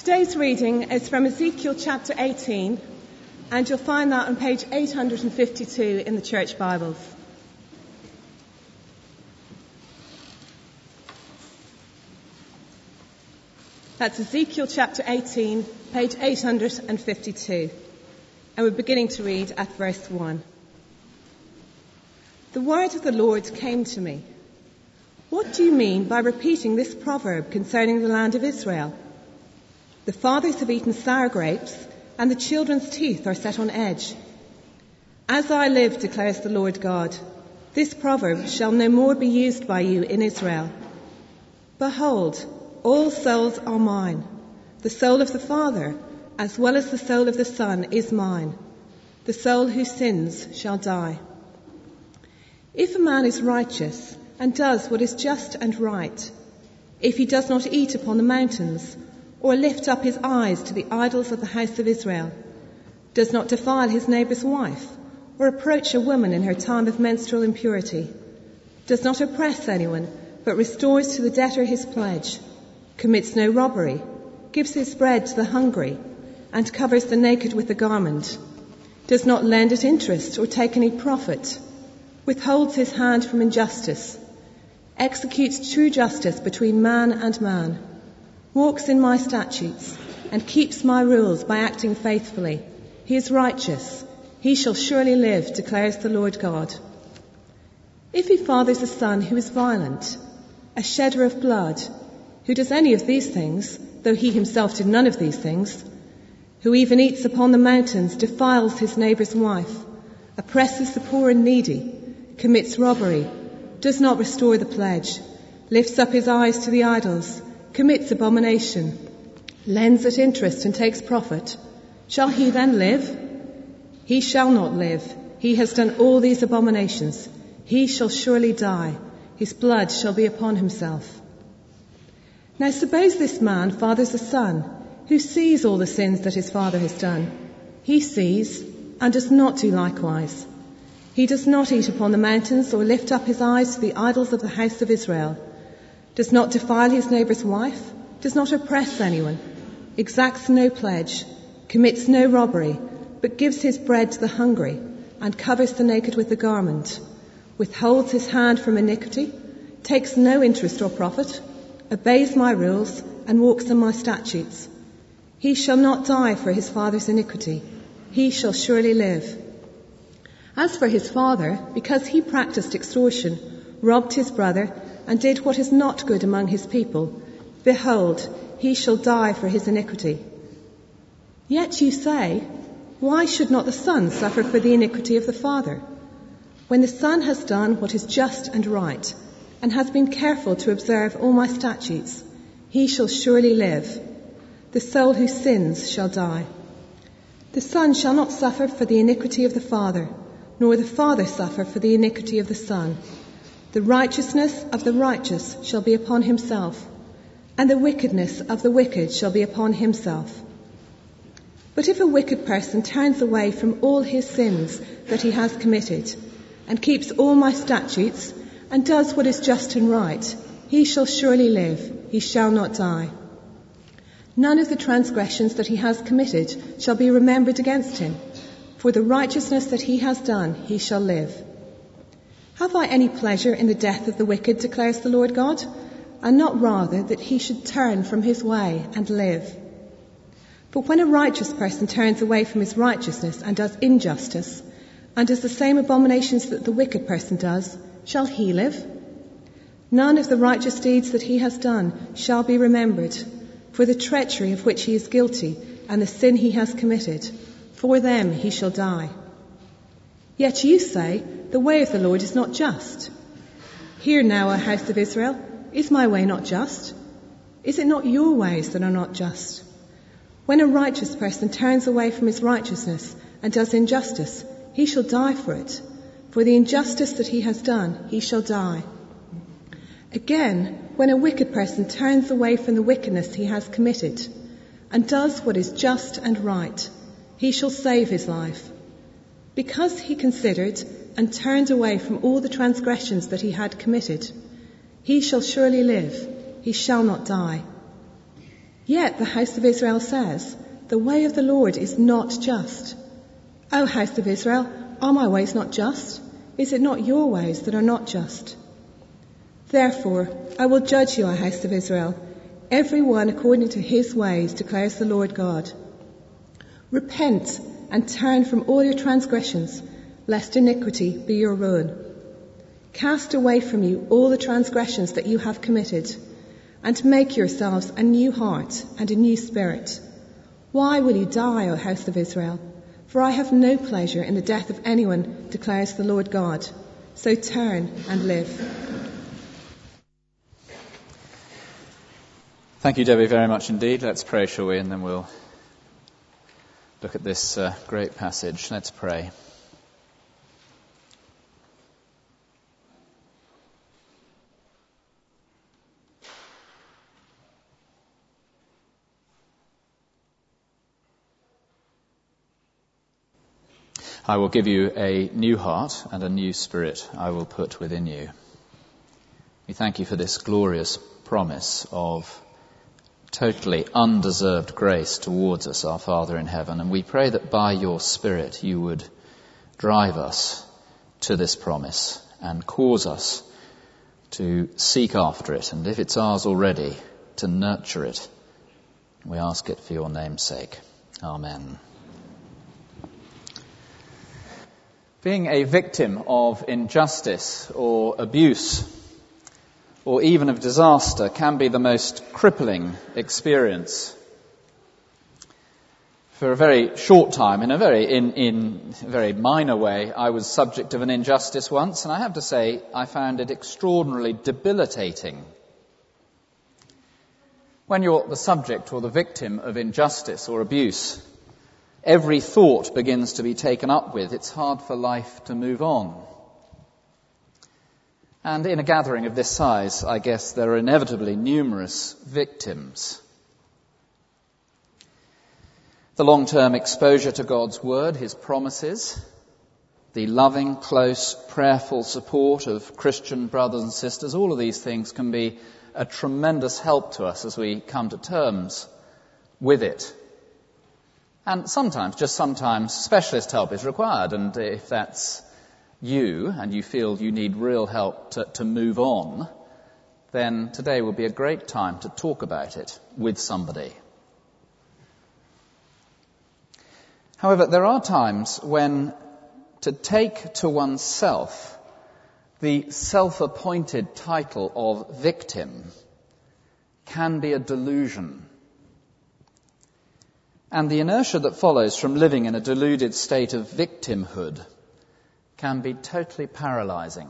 Today's reading is from Ezekiel chapter 18, and you'll find that on page 852 in the Church Bibles. That's Ezekiel chapter 18, page 852. And we're beginning to read at verse 1. The word of the Lord came to me. What do you mean by repeating this proverb concerning the land of Israel? The fathers have eaten sour grapes, and the children's teeth are set on edge. As I live, declares the Lord God, this proverb shall no more be used by you in Israel. Behold, all souls are mine. The soul of the Father, as well as the soul of the Son, is mine. The soul who sins shall die. If a man is righteous and does what is just and right, if he does not eat upon the mountains, or lift up his eyes to the idols of the house of Israel, does not defile his neighbour's wife, or approach a woman in her time of menstrual impurity, does not oppress anyone, but restores to the debtor his pledge, commits no robbery, gives his bread to the hungry, and covers the naked with the garment, does not lend at interest or take any profit, withholds his hand from injustice, executes true justice between man and man, walks in my statutes, and keeps my rules by acting faithfully. He is righteous. He shall surely live, declares the Lord God. If he fathers a son who is violent, a shedder of blood, who does any of these things, though he himself did none of these things, who even eats upon the mountains, defiles his neighbour's wife, oppresses the poor and needy, commits robbery, does not restore the pledge, lifts up his eyes to the idols, commits abomination, lends at interest and takes profit, shall he then live? He shall not live. He has done all these abominations. He shall surely die. His blood shall be upon himself. Now suppose this man fathers a son who sees all the sins that his father has done. He sees and does not do likewise. He does not eat upon the mountains or lift up his eyes to the idols of the house of Israel, does not defile his neighbour's wife, does not oppress anyone, exacts no pledge, commits no robbery, but gives his bread to the hungry, and covers the naked with the garment, withholds his hand from iniquity, takes no interest or profit, obeys my rules, and walks in my statutes. He shall not die for his father's iniquity. He shall surely live. As for his father, because he practiced extortion, robbed his brother, and did what is not good among his people, behold, he shall die for his iniquity. Yet you say, why should not the son suffer for the iniquity of the father? When the son has done what is just and right, and has been careful to observe all my statutes, he shall surely live. The soul who sins shall die. The son shall not suffer for the iniquity of the father, nor the father suffer for the iniquity of the son. The righteousness of the righteous shall be upon himself, and the wickedness of the wicked shall be upon himself. But if a wicked person turns away from all his sins that he has committed, and keeps all my statutes, and does what is just and right, he shall surely live, he shall not die. None of the transgressions that he has committed shall be remembered against him. For the righteousness that he has done, he shall live. Have I any pleasure in the death of the wicked, declares the Lord God, and not rather that he should turn from his way and live? But when a righteous person turns away from his righteousness and does injustice, and does the same abominations that the wicked person does, shall he live? None of the righteous deeds that he has done shall be remembered, for the treachery of which he is guilty and the sin he has committed, for them he shall die. Yet you say, the way of the Lord is not just. Hear now, O house of Israel, is my way not just? Is it not your ways that are not just? When a righteous person turns away from his righteousness and does injustice, he shall die for it. For the injustice that he has done, he shall die. Again, when a wicked person turns away from the wickedness he has committed and does what is just and right, he shall save his life. Because he considered and turned away from all the transgressions that he had committed, he shall surely live, he shall not die. Yet the house of Israel says, the way of the Lord is not just. O house of Israel, are my ways not just? Is it not your ways that are not just? Therefore, I will judge you, O house of Israel, every one according to his ways, declares the Lord God. Repent and turn from all your transgressions, lest iniquity be your ruin. Cast away from you all the transgressions that you have committed, and make yourselves a new heart and a new spirit. Why will you die, O house of Israel? For I have no pleasure in the death of anyone, declares the Lord God. So turn and live. Thank you, Debbie, very much indeed. Let's pray, shall we? And then we'll look at this great passage. Let's pray. I will give you a new heart and a new spirit I will put within you. We thank you for this glorious promise of totally undeserved grace towards us, our Father in heaven. And we pray that by your Spirit you would drive us to this promise and cause us to seek after it. And if it's ours already, to nurture it. We ask it for your name's sake. Amen. Being a victim of injustice or abuse or even of disaster can be the most crippling experience. For a very short time, in a very minor way, I was subject of an injustice once, and I have to say I found it extraordinarily debilitating. When you're the subject or the victim of injustice or abuse, every thought begins to be taken up with. It's hard for life to move on. And in a gathering of this size, I guess there are inevitably numerous victims. The long-term exposure to God's word, his promises, the loving, close, prayerful support of Christian brothers and sisters, all of these things can be a tremendous help to us as we come to terms with it. And sometimes, just sometimes, specialist help is required. And if that's you and you feel you need real help to move on, then today will be a great time to talk about it with somebody. However, there are times when to take to oneself the self-appointed title of victim can be a delusion. And the inertia that follows from living in a deluded state of victimhood can be totally paralyzing.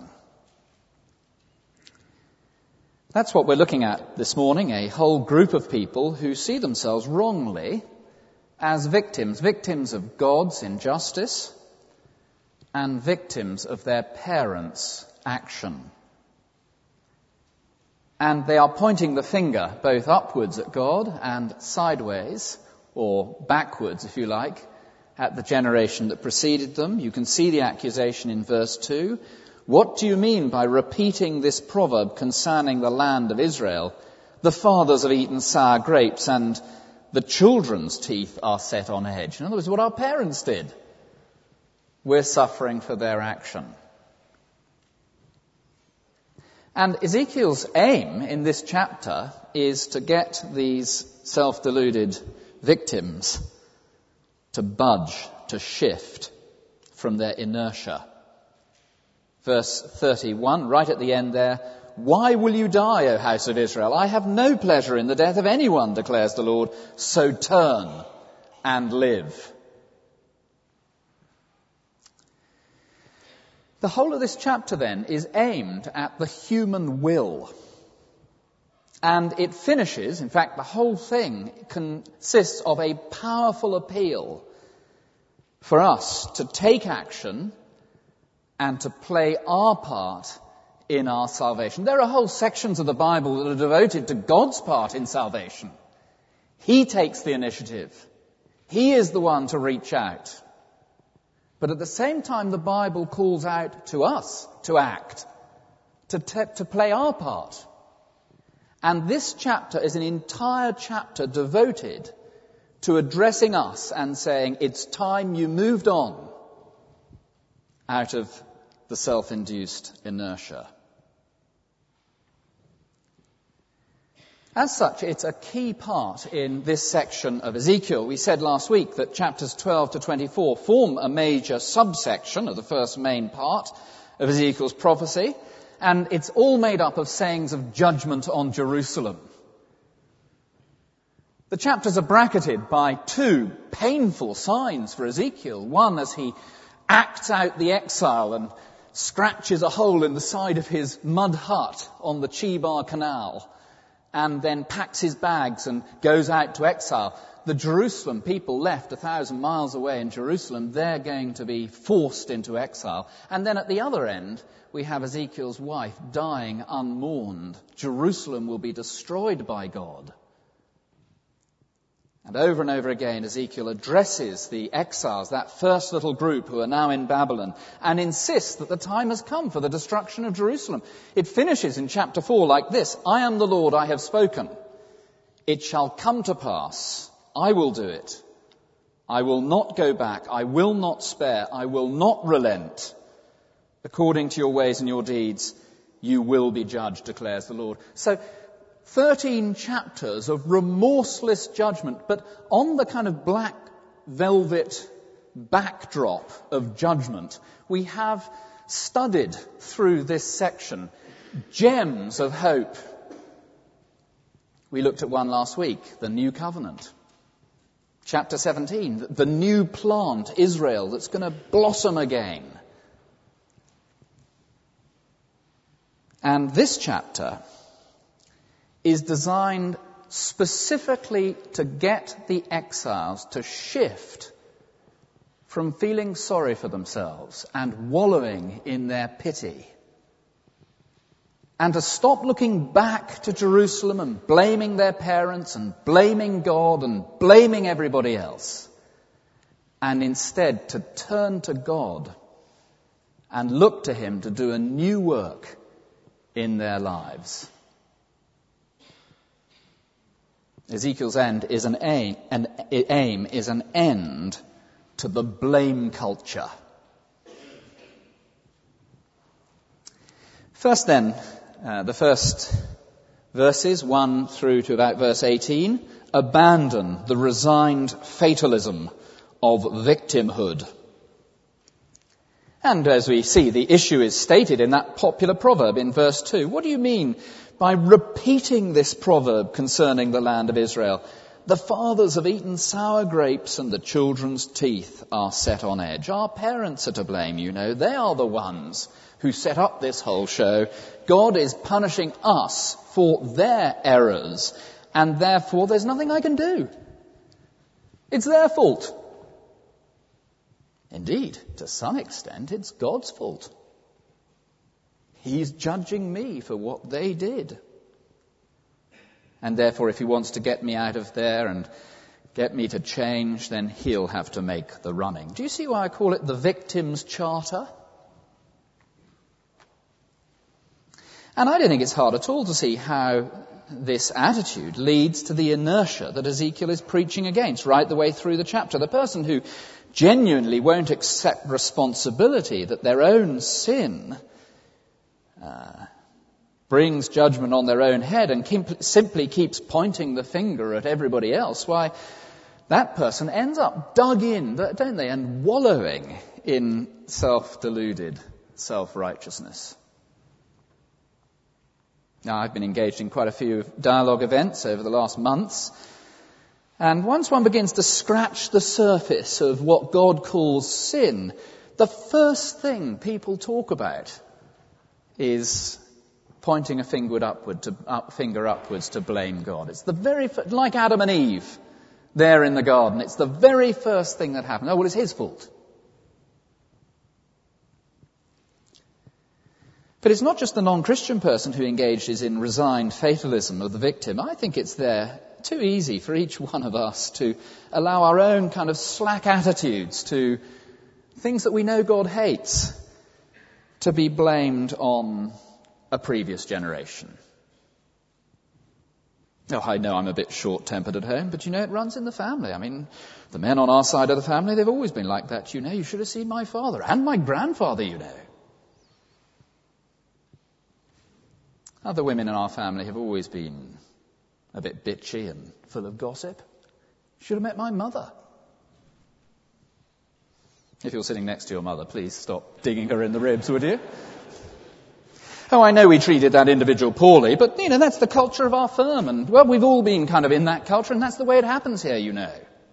That's what we're looking at this morning, a whole group of people who see themselves wrongly as victims of God's injustice and victims of their parents' action. And they are pointing the finger both upwards at God and sideways, or backwards, if you like, at the generation that preceded them. You can see the accusation in verse 2. What do you mean by repeating this proverb concerning the land of Israel? The fathers have eaten sour grapes and the children's teeth are set on edge. In other words, what our parents did. We're suffering for their action. And Ezekiel's aim in this chapter is to get these self-deluded victims to budge, to shift from their inertia. Verse 31, right at the end there, why will you die, O house of Israel? I have no pleasure in the death of anyone, declares the Lord, so turn and live. The whole of this chapter then is aimed at the human will. And it finishes, in fact, the whole thing consists of a powerful appeal for us to take action and to play our part in our salvation. There are whole sections of the Bible that are devoted to God's part in salvation. He takes the initiative. He is the one to reach out. But at the same time, the Bible calls out to us to act, to play our part. And this chapter is an entire chapter devoted to addressing us and saying, it's time you moved on out of the self-induced inertia. As such, it's a key part in this section of Ezekiel. We said last week that chapters 12 to 24 form a major subsection of the first main part of Ezekiel's prophecy, and it's all made up of sayings of judgment on Jerusalem. The chapters are bracketed by two painful signs for Ezekiel. One, as he acts out the exile and scratches a hole in the side of his mud hut on the Chebar Canal, and then packs his bags and goes out to exile. The Jerusalem people left 1,000 miles away in Jerusalem, they're going to be forced into exile. And then at the other end, we have Ezekiel's wife dying unmourned. Jerusalem will be destroyed by God. And over again, Ezekiel addresses the exiles, that first little group who are now in Babylon, and insists that the time has come for the destruction of Jerusalem. It finishes in chapter 4 like this: I am the Lord, I have spoken. It shall come to pass. I will do it. I will not go back. I will not spare. I will not relent. According to your ways and your deeds, you will be judged, declares the Lord. So, 13 chapters of remorseless judgment, but on the kind of black velvet backdrop of judgment, we have studied through this section gems of hope. We looked at one last week, the New Covenant. Chapter 17, the new plant, Israel, that's going to blossom again. And this chapter is designed specifically to get the exiles to shift from feeling sorry for themselves and wallowing in their pity, and to stop looking back to Jerusalem and blaming their parents and blaming God and blaming everybody else, and instead to turn to God and look to Him to do a new work in their lives. Ezekiel's end is an aim is an end to the blame culture. First then, the first verses, 1 through to about verse 18, abandon the resigned fatalism of victimhood. And as we see, the issue is stated in that popular proverb in verse 2. What do you mean by repeating this proverb concerning the land of Israel? The fathers have eaten sour grapes and the children's teeth are set on edge. Our parents are to blame, you know. They are the ones who set up this whole show. God is punishing us for their errors, and therefore there's nothing I can do. It's their fault. Indeed, to some extent, it's God's fault. He's judging me for what they did. And therefore, if He wants to get me out of there and get me to change, then He'll have to make the running. Do you see why I call it the victim's charter? And I don't think it's hard at all to see how this attitude leads to the inertia that Ezekiel is preaching against right the way through the chapter. The person who genuinely won't accept responsibility that their own sin brings judgment on their own head and simply keeps pointing the finger at everybody else, why, that person ends up dug in, don't they, and wallowing in self-deluded self-righteousness. Now, I've been engaged in quite a few dialogue events over the last months, and once one begins to scratch the surface of what God calls sin, the first thing people talk about is pointing a finger upwards to blame God. It's the very like Adam and Eve there in the garden. It's the very first thing that happened. Oh, well, it's His fault. But it's not just the non-Christian person who engages in resigned fatalism of the victim. I think it's too easy for each one of us to allow our own kind of slack attitudes to things that we know God hates to be blamed on a previous generation. Oh, I know I'm a bit short-tempered at home, but it runs in the family. I mean, the men on our side of the family, they've always been like that, You should have seen my father and my grandfather, Other women in our family have always been a bit bitchy and full of gossip. Should have met my mother. If you're sitting next to your mother, please stop digging her in the ribs, would you? Oh, I know we treated that individual poorly, but, that's the culture of our firm. And, well, we've all been kind of in that culture, and that's the way it happens here,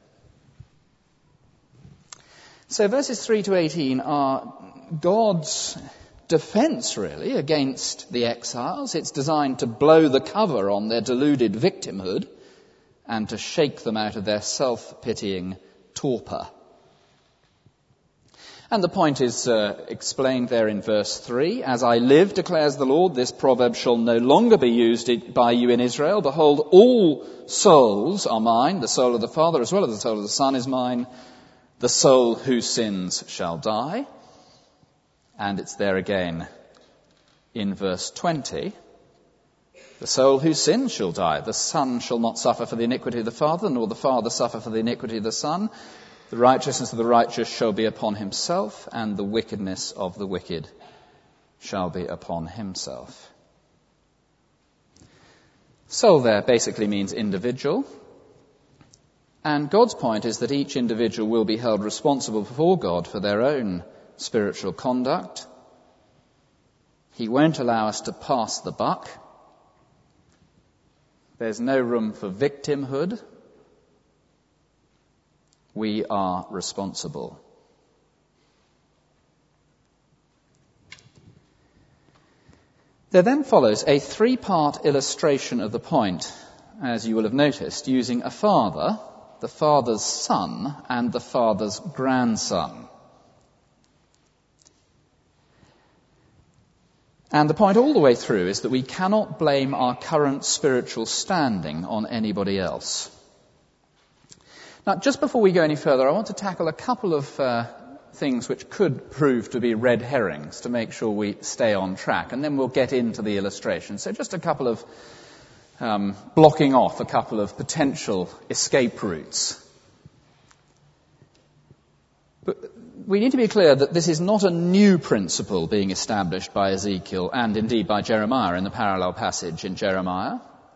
So verses 3 to 18 are God's defense, really, against the exiles. It's designed to blow the cover on their deluded victimhood and to shake them out of their self-pitying torpor. And the point is explained there in verse 3. As I live, declares the Lord, this proverb shall no longer be used by you in Israel. Behold, all souls are mine. The soul of the Father as well as the soul of the Son is mine. The soul who sins shall die. And it's there again in verse 20. The soul who sins shall die. The Son shall not suffer for the iniquity of the Father, nor the Father suffer for the iniquity of the Son. The righteousness of the righteous shall be upon himself, and the wickedness of the wicked shall be upon himself. Soul there basically means individual. And God's point is that each individual will be held responsible before God for their own spiritual conduct. He won't allow us to pass the buck. There's no room for victimhood. We are responsible. There then follows a 3-part illustration of the point, as you will have noticed, using a father, the father's son, and the father's grandson. And the point all the way through is that we cannot blame our current spiritual standing on anybody else. Now, just before we go any further, I want to tackle a couple of things which could prove to be red herrings to make sure we stay on track, and then we'll get into the illustration. So just a couple of blocking off a couple of potential escape routes. But we need to be clear that this is not a new principle being established by Ezekiel and indeed by Jeremiah in the parallel passage in Jeremiah.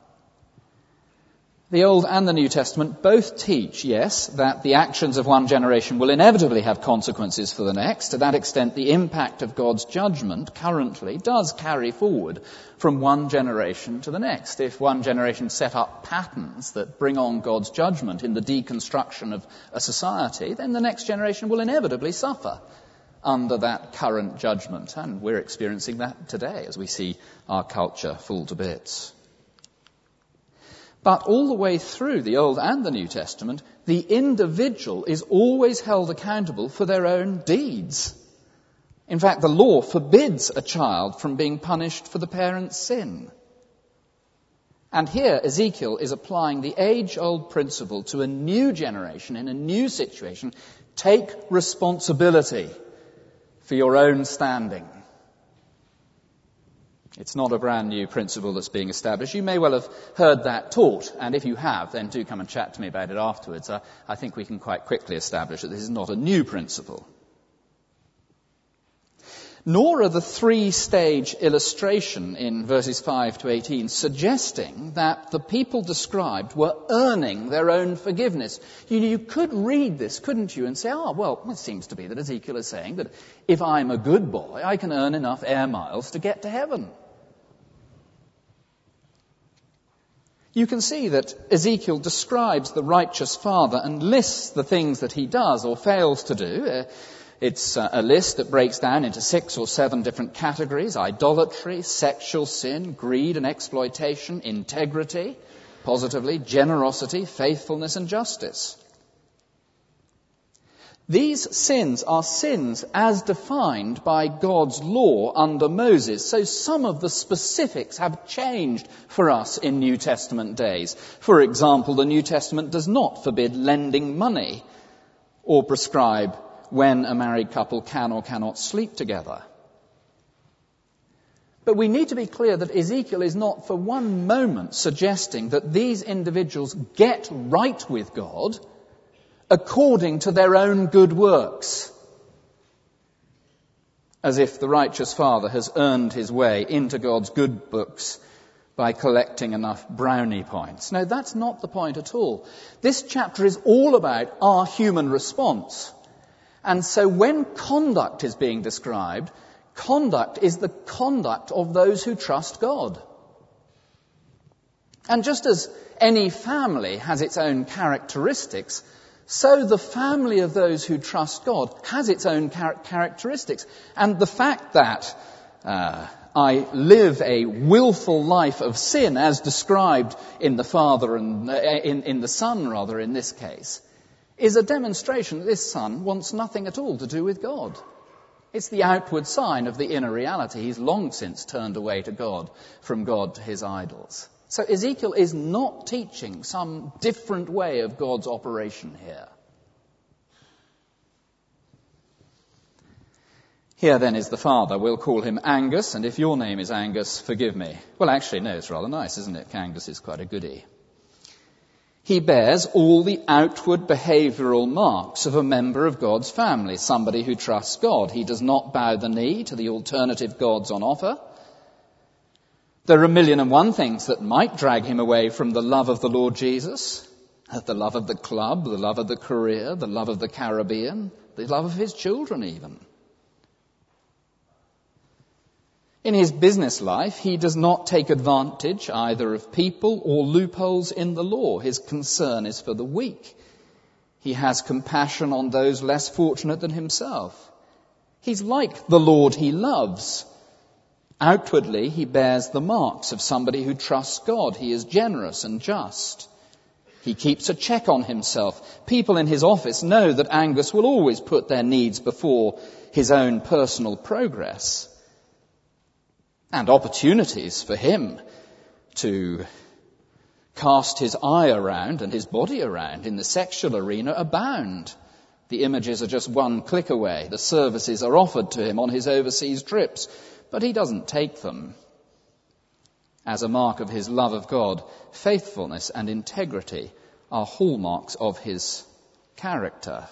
The Old and the New Testament both teach, yes, that the actions of one generation will inevitably have consequences for the next. To that extent, the impact of God's judgment currently does carry forward from one generation to the next. If one generation set up patterns that bring on God's judgment in the deconstruction of a society, then the next generation will inevitably suffer under that current judgment. And we're experiencing that today as we see our culture fall to bits. But all the way through the Old and the New Testament, the individual is always held accountable for their own deeds. In fact, the law forbids a child from being punished for the parent's sin. And here Ezekiel is applying the age-old principle to a new generation in a new situation. Take responsibility for your own standing. It's not a brand new principle that's being established. You may well have heard that taught, and if you have, then do come and chat to me about it afterwards. I think we can quite quickly establish that this is not a new principle. Nor are the 3-stage illustration in verses 5 to 18 suggesting that the people described were earning their own forgiveness. You could read this, couldn't you, and say, well, it seems to be that Ezekiel is saying that if I'm a good boy, I can earn enough air miles to get to heaven. You can see that Ezekiel describes the righteous father and lists the things that he does or fails to do. It's a list that breaks down into 6 or 7 different categories: idolatry, sexual sin, greed and exploitation, integrity, positively, generosity, faithfulness and justice. These sins are sins as defined by God's law under Moses. So some of the specifics have changed for us in New Testament days. For example, the New Testament does not forbid lending money or prescribe when a married couple can or cannot sleep together. But we need to be clear that Ezekiel is not for one moment suggesting that these individuals get right with God according to their own good works, as if the righteous father has earned his way into God's good books by collecting enough brownie points. No, that's not the point at all. This chapter is all about our human response. And so when conduct is being described, conduct is the conduct of those who trust God. And just as any family has its own characteristics, so the family of those who trust God has its own characteristics. And the fact that I live a willful life of sin, as described in the Father and in the Son, rather, in this case, is a demonstration that this son wants nothing at all to do with God. It's the outward sign of the inner reality. He's long since turned away to God, from God to his idols. So Ezekiel is not teaching some different way of God's operation here. Here then is the father. We'll call him Angus, and if your name is Angus, forgive me. Well, actually, no, it's rather nice, isn't it? Angus is quite a goodie. He bears all the outward behavioural marks of a member of God's family, somebody who trusts God. He does not bow the knee to the alternative gods on offer. There are 1,000,001 things that might drag him away from the love of the Lord Jesus, the love of the club, the love of the career, the love of the Caribbean, the love of his children even. In his business life, he does not take advantage either of people or loopholes in the law. His concern is for the weak. He has compassion on those less fortunate than himself. He's like the Lord he loves. Outwardly, he bears the marks of somebody who trusts God. He is generous and just. He keeps a check on himself. People in his office know that Angus will always put their needs before his own personal progress. And opportunities for him to cast his eye around and his body around in the sexual arena abound. The images are just one click away. The services are offered to him on his overseas trips, but he doesn't take them. As a mark of his love of God, faithfulness and integrity are hallmarks of his character.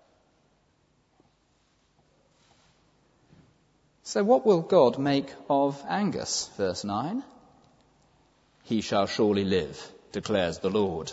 So what will God make of Angus? Verse 9. He shall surely live, declares the Lord.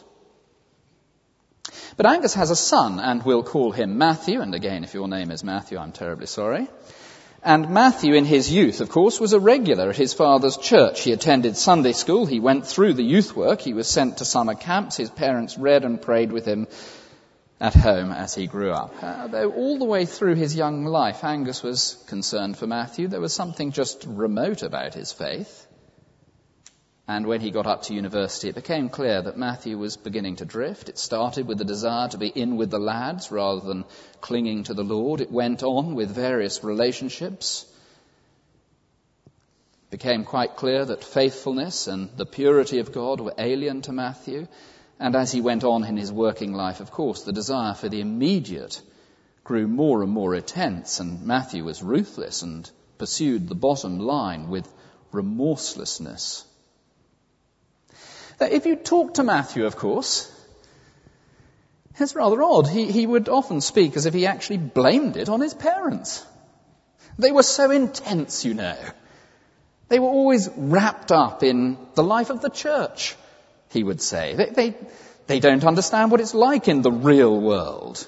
But Angus has a son, and we'll call him Matthew. And again, if your name is Matthew, I'm terribly sorry. And Matthew, in his youth, of course, was a regular at his father's church. He attended Sunday school. He went through the youth work. He was sent to summer camps. His parents read and prayed with him at home as he grew up. Though all the way through his young life, Angus was concerned for Matthew. There was something just remote about his faith. And when he got up to university, it became clear that Matthew was beginning to drift. It started with the desire to be in with the lads rather than clinging to the Lord. It went on with various relationships. It became quite clear that faithfulness and the purity of God were alien to Matthew. And as he went on in his working life, of course, the desire for the immediate grew more and more intense, and Matthew was ruthless and pursued the bottom line with remorselessness. Now, if you talk to Matthew, of course, it's rather odd. He would often speak as if he actually blamed it on his parents. They were so intense, you know. They were always wrapped up in the life of the church, he would say. They don't understand what it's like in the real world.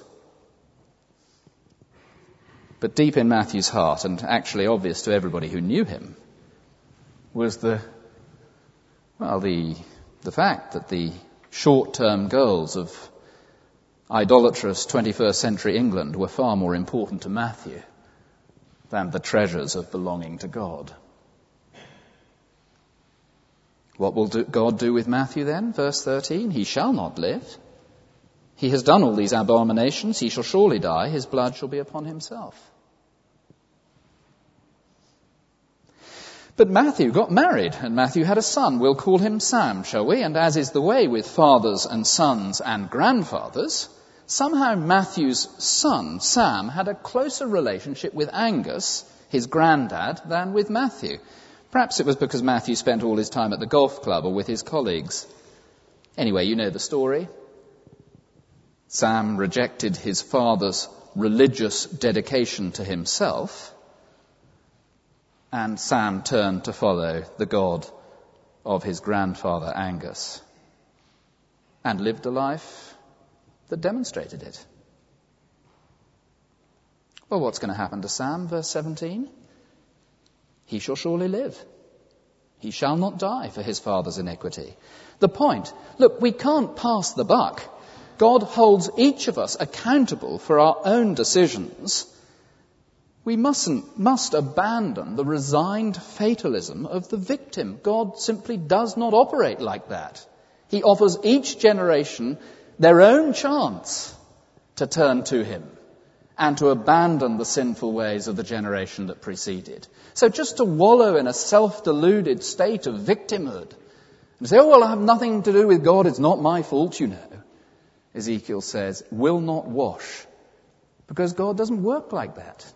But deep in Matthew's heart, and actually obvious to everybody who knew him, was the fact that the short-term goals of idolatrous 21st century England were far more important to Matthew than the treasures of belonging to God. What will God do with Matthew then? Verse 13, he shall not live. He has done all these abominations. He shall surely die. His blood shall be upon himself. But Matthew got married, and Matthew had a son. We'll call him Sam, shall we? And as is the way with fathers and sons and grandfathers, somehow Matthew's son, Sam, had a closer relationship with Angus, his granddad, than with Matthew. Perhaps it was because Matthew spent all his time at the golf club or with his colleagues. Anyway, you know the story. Sam rejected his father's religious dedication to himself, and Sam turned to follow the God of his grandfather Angus, and lived a life that demonstrated it. Well, what's going to happen to Sam? Verse 17. He shall surely live. He shall not die for his father's iniquity. The point, look, we can't pass the buck. God holds each of us accountable for our own decisions. We must abandon the resigned fatalism of the victim. God simply does not operate like that. He offers each generation their own chance to turn to him and to abandon the sinful ways of the generation that preceded. So just to wallow in a self-deluded state of victimhood and say, oh, well, I have nothing to do with God, it's not my fault, you know, Ezekiel says, will not wash, because God doesn't work like that.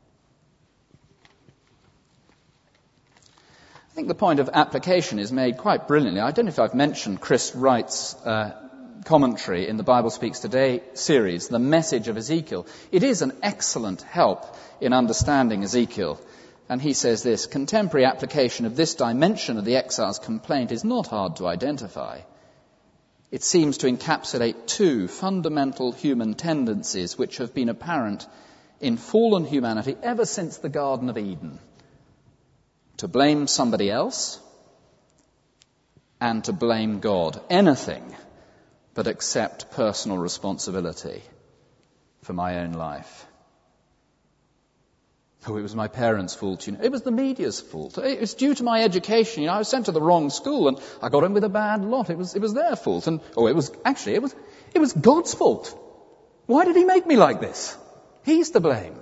I think the point of application is made quite brilliantly. I don't know if I've mentioned Chris Wright's commentary in the Bible Speaks Today series, The Message of Ezekiel. It is an excellent help in understanding Ezekiel. And he says this, contemporary application of this dimension of the exile's complaint is not hard to identify. It seems to encapsulate two fundamental human tendencies which have been apparent in fallen humanity ever since the Garden of Eden. To blame somebody else and to blame God. Anything but accept personal responsibility for my own life. Oh, it was my parents' fault, you know. It was the media's fault. It was due to my education. You know, I was sent to the wrong school and I got in with a bad lot. It was their fault. And it was God's fault. Why did he make me like this? He's to blame.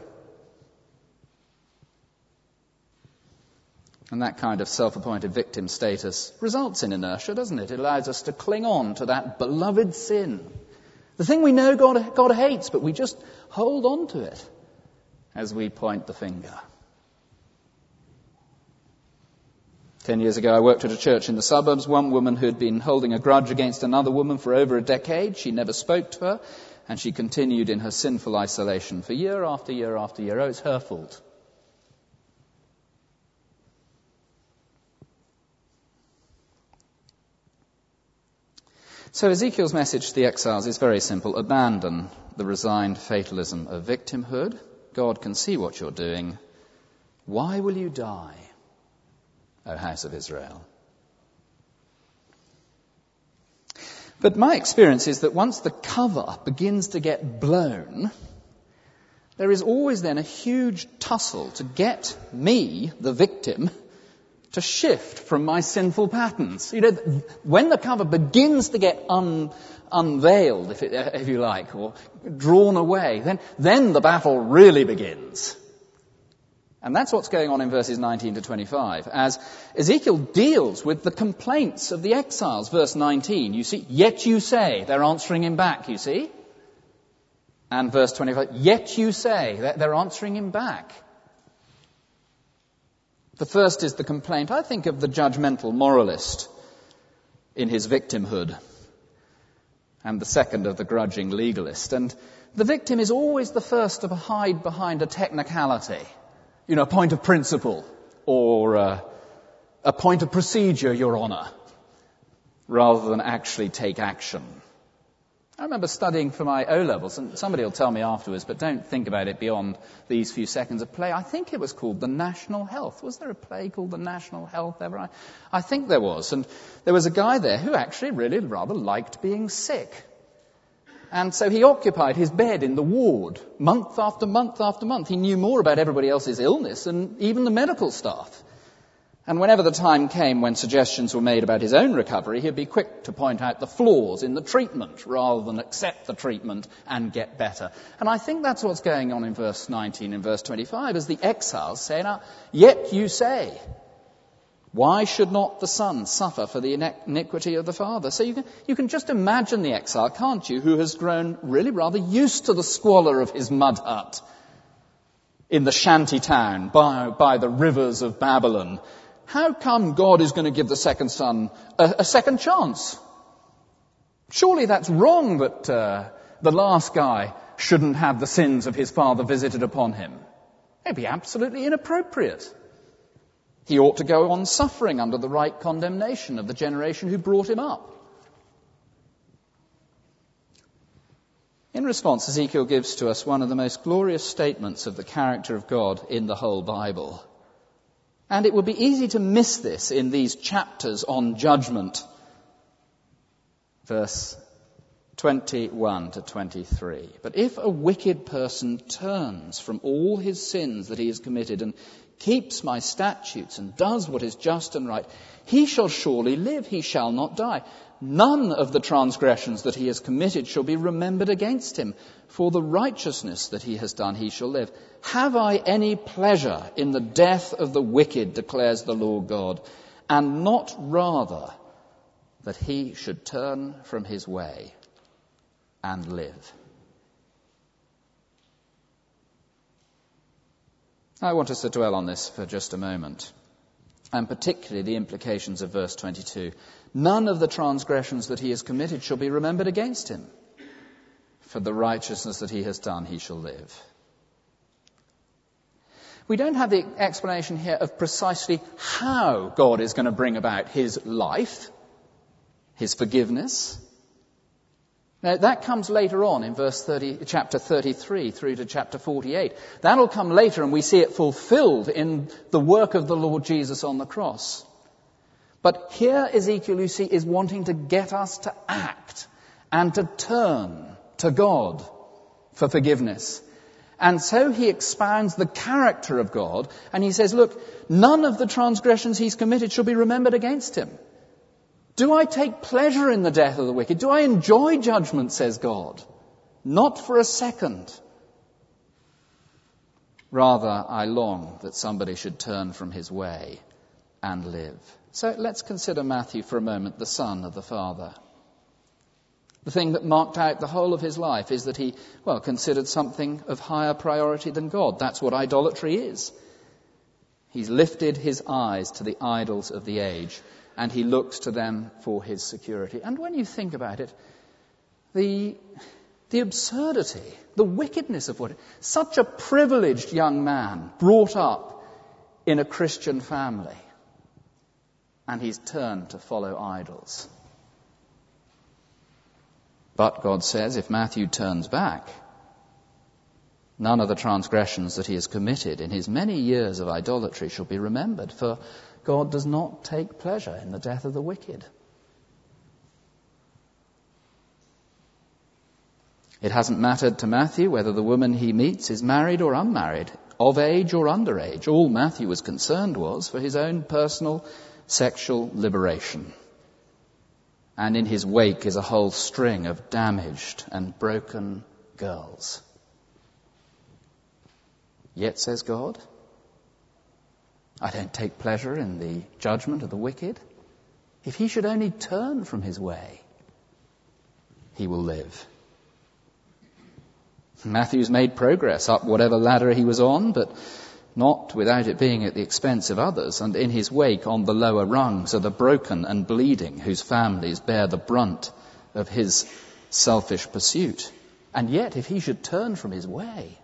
And that kind of self-appointed victim status results in inertia, doesn't it? It allows us to cling on to that beloved sin. The thing we know God hates, but we just hold on to it as we point the finger. 10 years ago, I worked at a church in the suburbs. One woman who had been holding a grudge against another woman for over a decade. She never spoke to her, and she continued in her sinful isolation for year after year after year. Oh, it's her fault. So Ezekiel's message to the exiles is very simple. Abandon the resigned fatalism of victimhood. God can see what you're doing. Why will you die, O house of Israel? But my experience is that once the cover begins to get blown, there is always then a huge tussle to get me, the victim, to shift from my sinful patterns. You know, when the cover begins to get unveiled, if you like, or drawn away, then the battle really begins. And that's what's going on in verses 19 to 25. As Ezekiel deals with the complaints of the exiles, verse 19, you see, yet you say, they're answering him back, you see. And verse 25, yet you say, they're answering him back. The first is the complaint, I think, of the judgmental moralist in his victimhood, and the second of the grudging legalist. And the victim is always the first to hide behind a technicality, you know, a point of principle or a point of procedure, Your Honour, rather than actually take action. I remember studying for my O-levels, and somebody will tell me afterwards, but don't think about it beyond these few seconds, a play, I think it was called The National Health. Was there a play called The National Health ever? I think there was. And there was a guy there who actually really rather liked being sick. And so he occupied his bed in the ward month after month after month. He knew more about everybody else's illness than even the medical staff. And whenever the time came when suggestions were made about his own recovery, he'd be quick to point out the flaws in the treatment rather than accept the treatment and get better. And I think that's what's going on in verse 19 and verse 25 as the exiles say, now, yet you say, why should not the son suffer for the iniquity of the father? So you can just imagine the exile, can't you, who has grown really rather used to the squalor of his mud hut in the shanty town by the rivers of Babylon, how come God is going to give the second son a second chance? Surely that's wrong that the last guy shouldn't have the sins of his father visited upon him. It'd be absolutely inappropriate. He ought to go on suffering under the right condemnation of the generation who brought him up. In response, Ezekiel gives to us one of the most glorious statements of the character of God in the whole Bible. And it would be easy to miss this in these chapters on judgment. Verse 21 to 23. But if a wicked person turns from all his sins that he has committed and keeps my statutes and does what is just and right, he shall surely live, he shall not die. None of the transgressions that he has committed shall be remembered against him. For the righteousness that he has done, he shall live. Have I any pleasure in the death of the wicked, declares the Lord God, and not rather that he should turn from his way and live? I want us to dwell on this for just a moment, and particularly the implications of verse 22. None of the transgressions that he has committed shall be remembered against him. For the righteousness that he has done, he shall live. We don't have the explanation here of precisely how God is going to bring about his life, his forgiveness. Now, that comes later on in chapter 33 through to chapter 48. That'll come later, and we see it fulfilled in the work of the Lord Jesus on the cross. But here Ezekiel, you see, is wanting to get us to act and to turn to God for forgiveness. And so he expounds the character of God, and he says, look, none of the transgressions he's committed shall be remembered against him. Do I take pleasure in the death of the wicked? Do I enjoy judgment, says God? Not for a second. Rather, I long that somebody should turn from his way and live. So let's consider Matthew for a moment, the son of the Father. The thing that marked out the whole of his life is that he, considered something of higher priority than God. That's what idolatry is. He's lifted his eyes to the idols of the age, and he looks to them for his security. And when you think about it, the absurdity, the wickedness of such a privileged young man brought up in a Christian family, and he's turned to follow idols. But God says, if Matthew turns back, none of the transgressions that he has committed in his many years of idolatry shall be remembered, for God does not take pleasure in the death of the wicked. It hasn't mattered to Matthew whether the woman he meets is married or unmarried, of age or underage. All Matthew was concerned was for his own personal sexual liberation. And in his wake is a whole string of damaged and broken girls. Yet, says God, I don't take pleasure in the judgment of the wicked. If he should only turn from his way, he will live. Matthew's made progress up whatever ladder he was on, but not without it being at the expense of others, and in his wake on the lower rungs are the broken and bleeding whose families bear the brunt of his selfish pursuit. And yet, if he should turn from his way,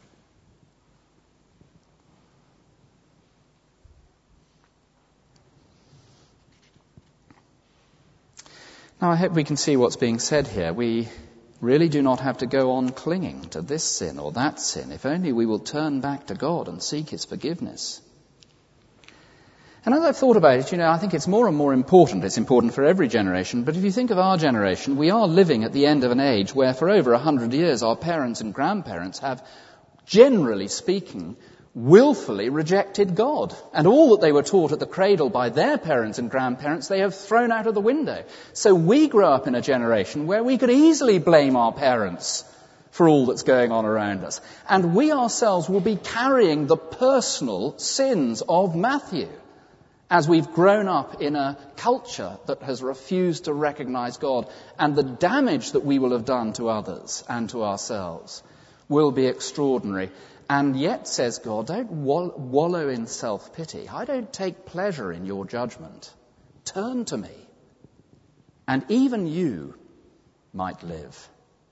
now I hope we can see what's being said here. We really do not have to go on clinging to this sin or that sin, if only we will turn back to God and seek his forgiveness. And as I've thought about it, I think it's more and more important. It's important for every generation, but if you think of our generation, we are living at the end of an age where for over 100 years our parents and grandparents have, generally speaking, willfully rejected God. And all that they were taught at the cradle by their parents and grandparents, they have thrown out of the window. So we grow up in a generation where we could easily blame our parents for all that's going on around us. And we ourselves will be carrying the personal sins of Matthew as we've grown up in a culture that has refused to recognize God. And the damage that we will have done to others and to ourselves will be extraordinary. And yet, says God, don't wallow in self-pity. I don't take pleasure in your judgment. Turn to me, and even you might live.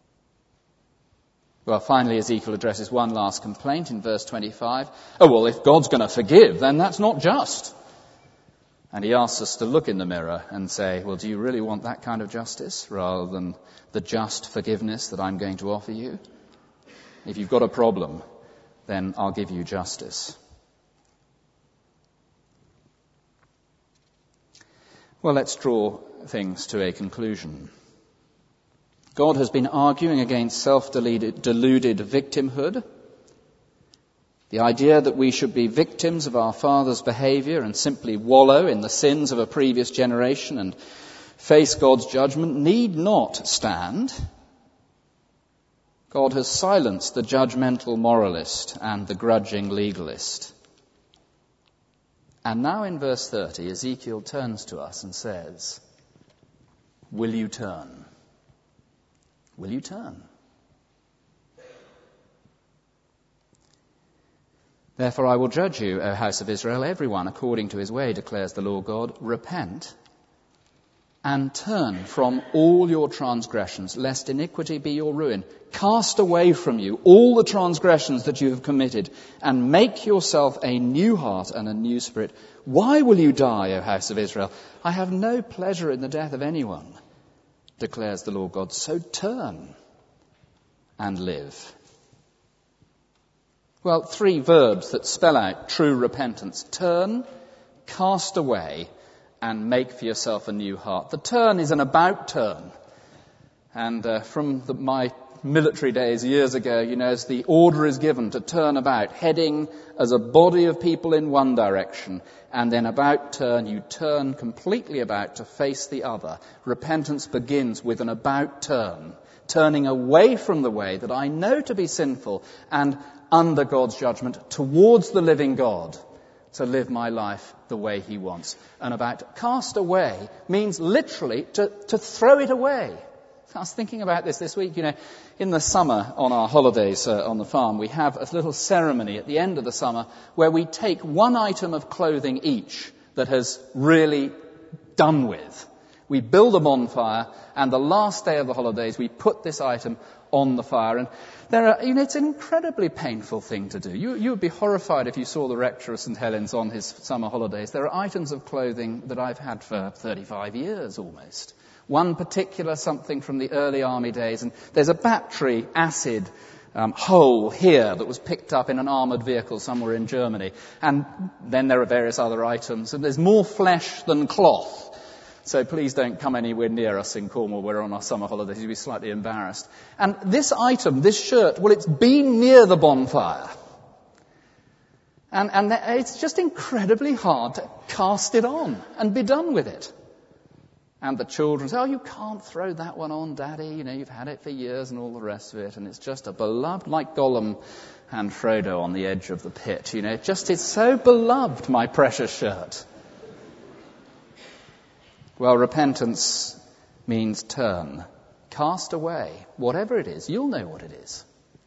Well, finally, Ezekiel addresses one last complaint in verse 25. Oh, well, if God's going to forgive, then that's not just. And he asks us to look in the mirror and say, well, do you really want that kind of justice rather than the just forgiveness that I'm going to offer you? If you've got a problem, then I'll give you justice. Well, let's draw things to a conclusion. God has been arguing against self-deluded victimhood, the idea that we should be victims of our father's behavior and simply wallow in the sins of a previous generation and face God's judgment need not stand. God has silenced the judgmental moralist and the grudging legalist. And now in verse 30, Ezekiel turns to us and says, will you turn? Will you turn? Therefore I will judge you, O house of Israel, everyone according to his way, declares the Lord God. Repent and turn from all your transgressions, lest iniquity be your ruin. Cast away from you all the transgressions that you have committed, and make yourself a new heart and a new spirit. Why will you die, O house of Israel? I have no pleasure in the death of anyone, declares the Lord God. So turn and live. Well, 3 verbs that spell out true repentance. Turn, cast away, and make for yourself a new heart. The turn is an about turn. And from my military days years ago, as the order is given to turn about, heading as a body of people in one direction, and then about turn, you turn completely about to face the other. Repentance begins with an about turn, turning away from the way that I know to be sinful and under God's judgment towards the living God, to live my life the way he wants. And about cast away means literally to throw it away. I was thinking about this week. In the summer on our holidays on the farm, we have a little ceremony at the end of the summer where we take one item of clothing each that has really done with. We build a bonfire, and the last day of the holidays we put this item on the fire. And it's an incredibly painful thing to do. You would be horrified if you saw the rector of St. Helens on his summer holidays. There are items of clothing that I've had for 35 years almost. One particular something from the early army days, and there's a battery acid hole here that was picked up in an armoured vehicle somewhere in Germany. And then there are various other items, and there's more flesh than cloth. So please don't come anywhere near us in Cornwall. We're on our summer holidays. You'll be slightly embarrassed. And this item, this shirt, well, it's been near the bonfire. And it's just incredibly hard to cast it on and be done with it. And the children say, oh, you can't throw that one on, Daddy. You've had it for years and all the rest of it. And it's just a beloved, like Gollum and Frodo on the edge of the pit. It's so beloved, my precious shirt. Well, repentance means turn, cast away, whatever it is. You'll know what it is.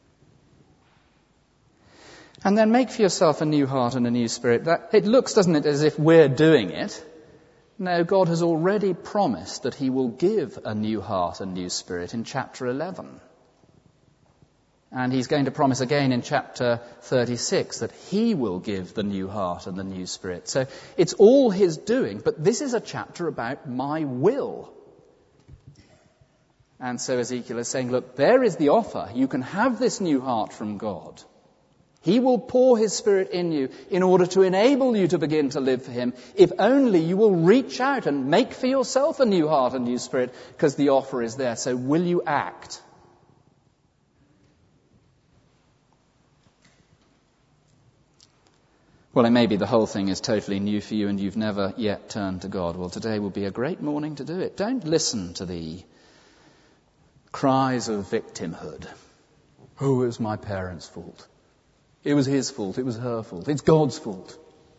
And then make for yourself a new heart and a new spirit. It looks, doesn't it, as if we're doing it. No, God has already promised that he will give a new heart and new spirit in chapter 11. And he's going to promise again in chapter 36 that he will give the new heart and the new spirit. So it's all his doing, but this is a chapter about my will. And so Ezekiel is saying, look, there is the offer. You can have this new heart from God. He will pour his spirit in you in order to enable you to begin to live for him, if only you will reach out and make for yourself a new heart and new spirit, because the offer is there. So will you act? Well, it may be the whole thing is totally new for you and you've never yet turned to God. Well, today will be a great morning to do it. Don't listen to the cries of victimhood. Oh, it was my parents' fault. It was his fault. It was her fault. It's God's fault.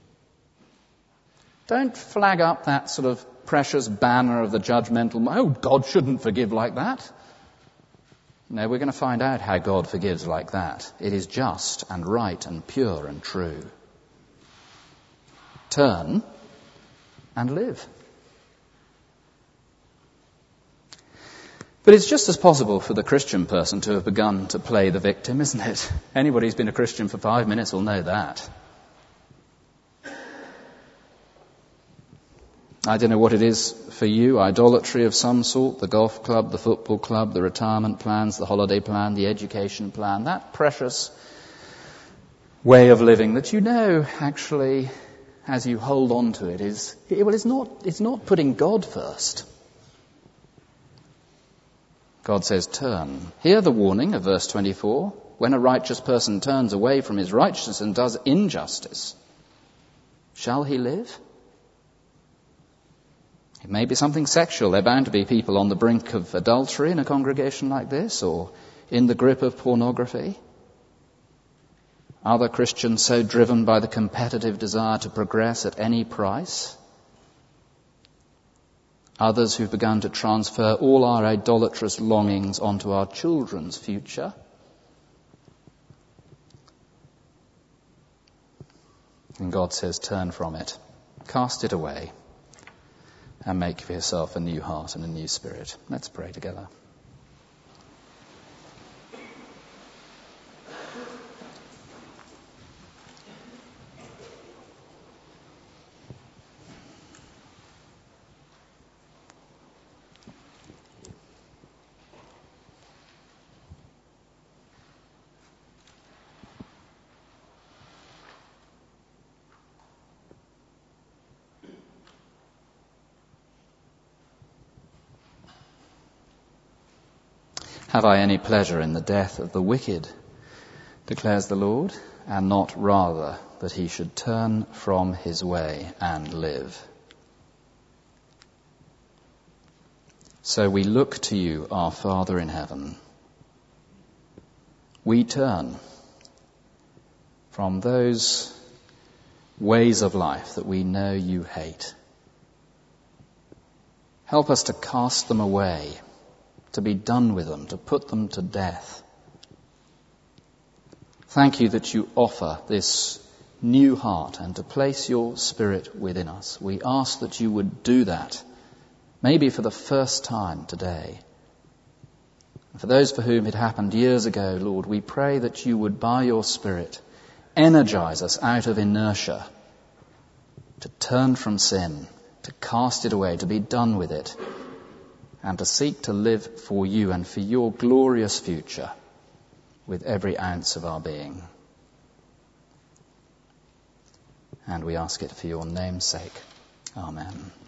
Don't flag up that sort of precious banner of the judgmental. Oh, God shouldn't forgive like that. No, we're going to find out how God forgives like that. It is just and right and pure and true. Turn and live. But it's just as possible for the Christian person to have begun to play the victim, isn't it? Anybody who's been a Christian for 5 minutes will know that. I don't know what it is for you, idolatry of some sort, the golf club, the football club, the retirement plans, the holiday plan, the education plan, that precious way of living that you know actually, as you hold on to it, it's not putting God first. God says, turn. Hear the warning of verse 24. When a righteous person turns away from his righteousness and does injustice, shall he live? It may be something sexual. There are bound to be people on the brink of adultery in a congregation like this, or in the grip of pornography. Other Christians so driven by the competitive desire to progress at any price. Others who've begun to transfer all our idolatrous longings onto our children's future. And God says, turn from it, cast it away, and make for yourself a new heart and a new spirit. Let's pray together. Have I any pleasure in the death of the wicked, declares the Lord, and not rather that he should turn from his way and live? So we look to you, our Father in heaven. We turn from those ways of life that we know you hate. Help us to cast them away, to be done with them, to put them to death. Thank you that you offer this new heart and to place your Spirit within us. We ask that you would do that, maybe for the first time today. For those for whom it happened years ago, Lord, we pray that you would, by your Spirit, energize us out of inertia to turn from sin, to cast it away, to be done with it, and to seek to live for you and for your glorious future with every ounce of our being. And we ask it for your name's sake. Amen.